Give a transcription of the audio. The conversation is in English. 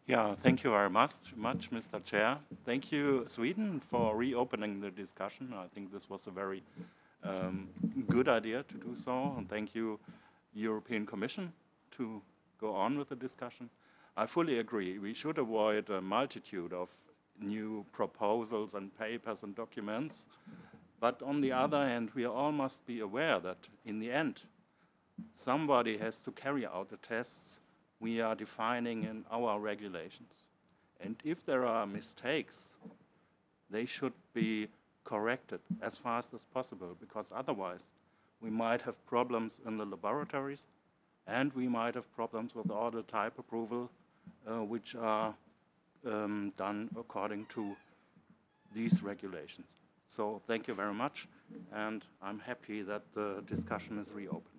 Yeah, thank you very much, Mr. Chair. Thank you, Sweden, for reopening the discussion. I think this was a very um, good idea to do so, and thank you, European Commission, to go on with the discussion. I fully agree. We should avoid a multitude of new proposals and papers and documents. But on the other hand, we all must be aware that in the end, somebody has to carry out the tests we are defining in our regulations. And if there are mistakes, they should be corrected as fast as possible, because otherwise we might have problems in the laboratories and we might have problems with all the type approval which are done according to these regulations. So thank you very much, and I'm happy that the discussion is reopened.